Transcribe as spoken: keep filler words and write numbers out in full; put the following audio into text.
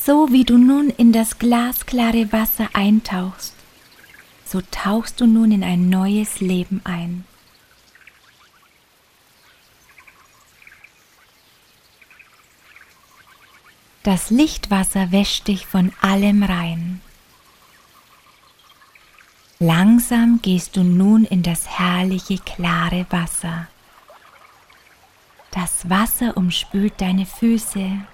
So wie du nun in das glasklare Wasser eintauchst, so tauchst du nun in ein neues Leben ein. Das Lichtwasser wäscht dich von allem rein. Langsam gehst du nun in das herrliche, klare Wasser. Das Wasser umspült deine Füße,